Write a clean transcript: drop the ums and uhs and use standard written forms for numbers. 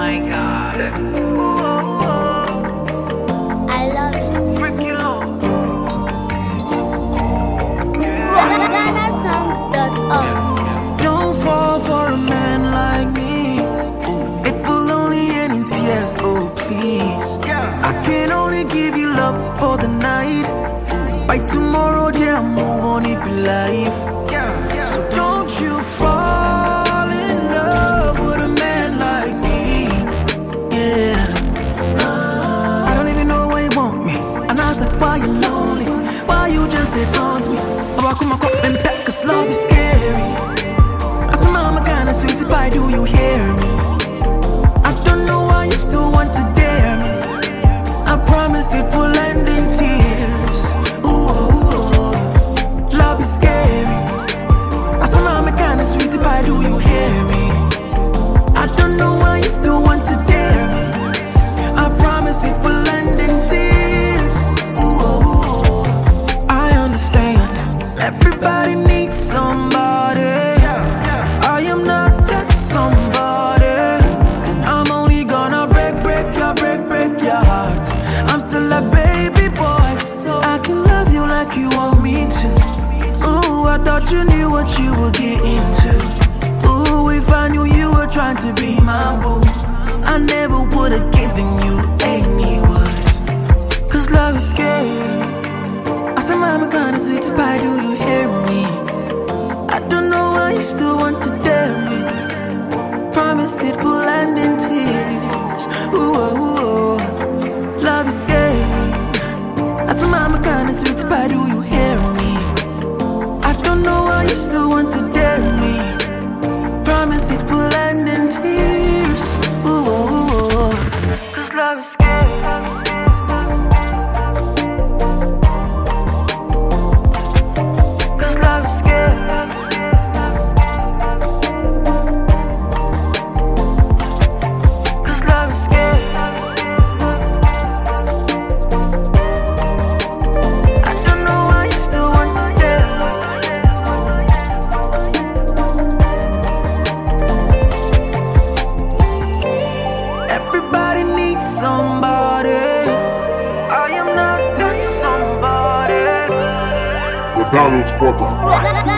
my God. I love it. Freaky love. GhanaSongs.org. Don't fall for a man like me. It will only end in tears, oh please. I can only give you love for the night. By tomorrow, yeah, I'll move on, it be life. So don't you fall in love with a man like me. Yeah. I don't even know why you want me. And I was like, why you lonely? Why you just did taunt me? Oh, I come up and back, cause love is scary. I said, mama, kinda sweet, why do you hear me? I don't know why you still want to dare me. I promise it will end in tears. Ooh, love is scary. I said, mama, kinda sweet, why do you hear me? I don't know why you still want to dare me. I promise it will end in tears. Ooh, I understand. Everybody needs somebody. I am not that somebody. I'm only gonna break your heart. I'm still a baby boy, so I can love you like you want me to. Ooh, I thought you knew what you were getting to. Ooh, if I knew you were trying to be my boo, I never would've given you any word. Cause love is scary. I said, mama, kinda sweet, pie, do you hear me? I don't know why you still want to dare me. Promise it will end in tears. Ooh, love is scary. I said, mama, kinda sweet, pie, do you hear me? I don't know why you still want to dare me. Promise it will end in tears. Ooh, cause love is scary. Everybody needs somebody. I am not that somebody. The Donald Spotter.